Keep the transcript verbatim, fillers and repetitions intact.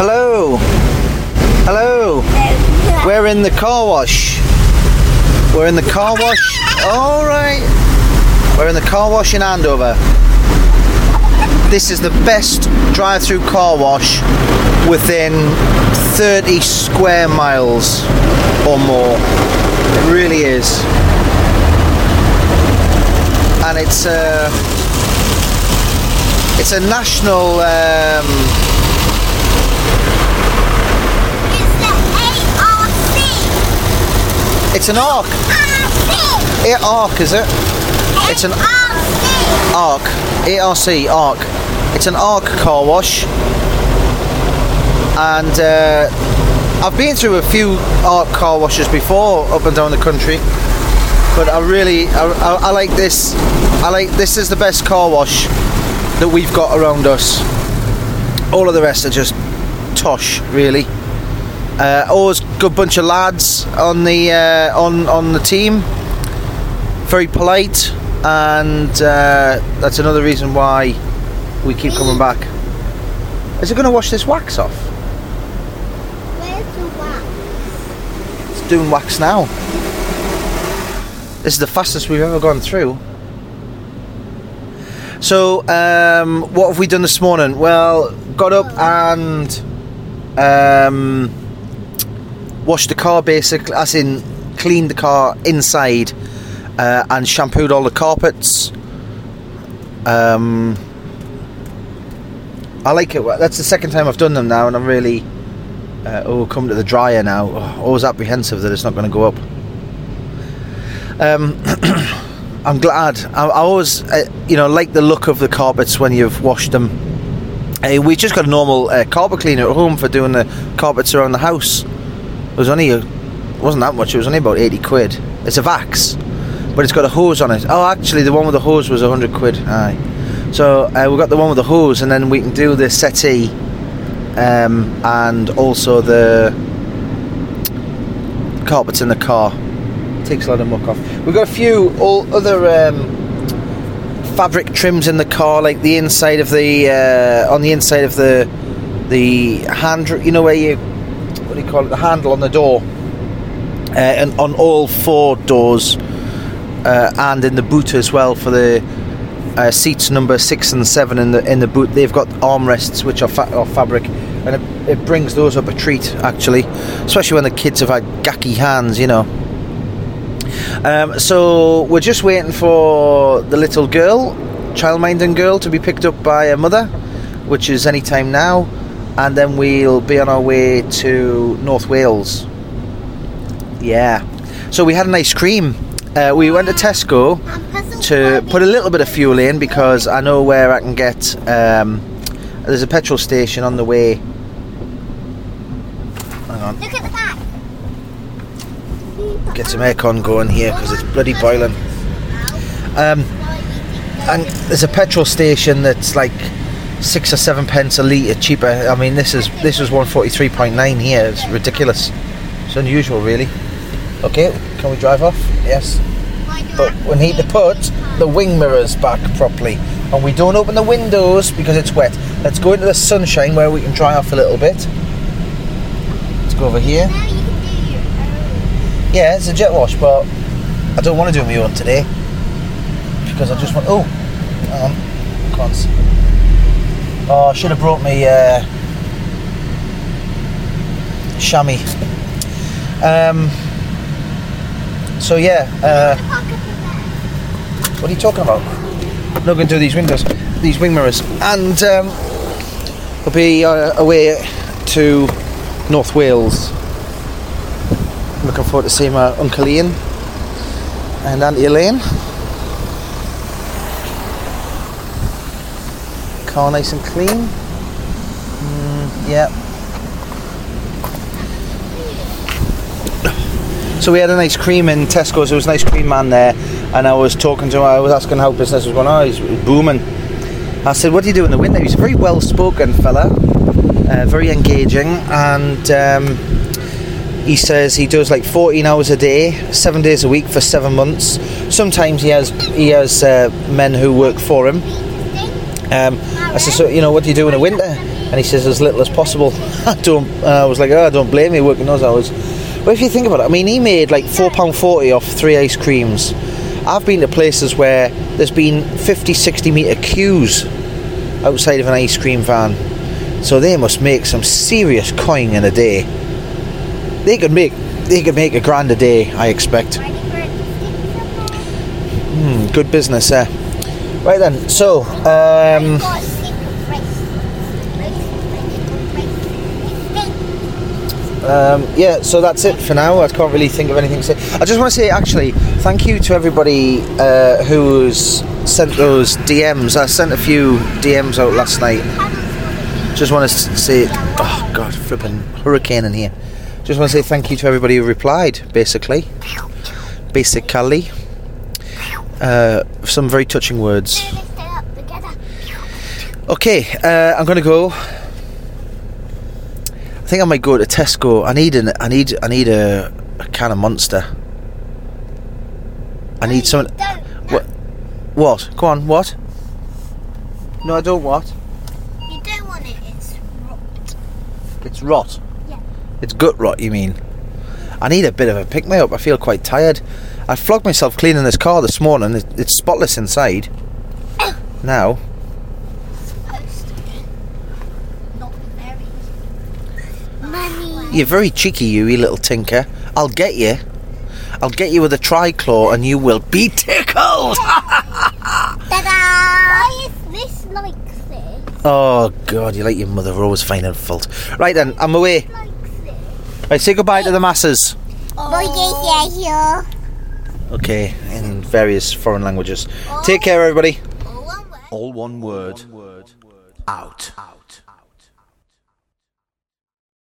Hello. Hello. We're in the car wash. We're in the car wash. All right. We're in the car wash in Andover. This is the best drive-through car wash within thirty square miles or more. It really is. And it's a, it's a national... Um, It's the A R C. it's an ARC. A ARC, is it? It's an ARC. A R C, ARC. It's an ARC car wash. And uh, I've been through a few ARC car washes before up and down the country. But I really, I, I, I like this. I like this is the best car wash that we've got around us. All of the rest are just tosh, really. Uh, always good bunch of lads on the uh, on on the team. Very polite, and uh, that's another reason why we keep coming back. Is it going to wash this wax off? Where's the wax? It's doing wax now. This is the fastest we've ever gone through. So, um, what have we done this morning? Well, got up and um, washed the car, basically, as in cleaned the car inside uh, and shampooed all the carpets. Um, I like it. That's the second time I've done them now, and I'm really uh, oh, come to the dryer now. Oh, always apprehensive that it's not going to go up. Um, I'm glad. I, I always, uh, you know, like the look of the carpets when you've washed them. Uh, we just got a normal uh, carpet cleaner at home for doing the carpets around the house. It was only, a, it wasn't that much. It was only about eighty quid. It's a Vax, but it's got a hose on it. Oh, actually, the one with the hose was a hundred quid. Aye. So uh, we got the one with the hose, and then we can do the settee, um, and also the carpets in the car. Takes a lot of muck off. We've got a few all other um, fabric trims in the car, like the inside of the uh, on the inside of the the hand, you know, where you, what do you call it, the handle on the door, uh, and on all four doors, uh, and in the boot as well for the uh, seats number six and seven in the in the boot. They've got armrests which are, fa- are fabric, and it, it brings those up a treat, actually, especially when the kids have had gacky hands, you know. Um, so we're just waiting for the little girl, childminding girl, to be picked up by her mother, which is any time now, and then we'll be on our way to North Wales. Yeah. So we had an ice cream. Uh, we went to Tesco to put a little bit of fuel in, because I know where I can get. Um, there's a petrol station on the way. Hang on. Look at the back. Get some aircon going here because it's bloody boiling. Um, and there's a petrol station that's like six or seven pence a litre cheaper. I mean, this is this was one forty-three point nine here. It's ridiculous. It's unusual, really. Okay, can we drive off? Yes. But we need to put the wing mirrors back properly, and we don't open the windows because it's wet. Let's go into the sunshine where we can dry off a little bit. Let's go over here. Yeah, it's a jet wash, but I don't want to do my own today because I just want. Oh, hang on, cons. Oh, I should have brought me uh, chamois. Um. So yeah. Uh, what are you talking about? I'm not going to do these windows, these wing mirrors, and um, we'll be uh, away to North Wales. Looking forward to seeing my Uncle Ian and Auntie Elaine. Car nice and clean. Mm, yeah. So we had an ice cream in Tesco's. There was an ice cream man there, and I was talking to him. I was asking how business was going. Oh, he's booming. I said, "What do you do in the winter?" He's a very well-spoken fella, uh, very engaging, and. Um, He says he does like fourteen hours a day, seven days a week for seven months. Sometimes he has he has uh, men who work for him. Um, I said, so you know, what do you do in the winter? and he says as little as possible. I don't. Uh, I was like, oh, I don't blame you working those hours. But if you think about it, I mean, he made like four pound forty off three ice creams. I've been to places where there's been fifty, sixty metre queues outside of an ice cream van. So they must make some serious coin in a day. They could make they could make a grand a day, I expect. Mm, good business there. Eh? Right then, so um, Um, yeah, so that's it for now. I can't really think of anything to say. I just want to say, actually, thank you to everybody uh, who's sent those D Ms. I sent a few D Ms out last night. Just want to say, oh God, flipping hurricane in here. Just want to say thank you to everybody who replied, basically. Basically. Uh, some very touching words. Okay, uh, I'm going to go. I think I might go to Tesco. I need an. I need. I need a, a can of Monster. I need some. What? What? Go on. What? No, I don't. What? You don't want it. It's rot. It's rot. Yeah. It's gut rot. You mean? I need a bit of a pick me up. I feel quite tired. I flogged myself cleaning this car this morning. It, it's spotless inside. Now. You're very cheeky, you, you little tinker. I'll get you. I'll get you with a tri-claw and you will be tickled! Ta-da! Why is this like this? Oh, God, you're like your mother. We're always finding fault. Right then, I'm away. Like this. Right, say goodbye to the masses. Oh. Okay, in various foreign languages. Take care, everybody. All one word. All one word. Out. Out.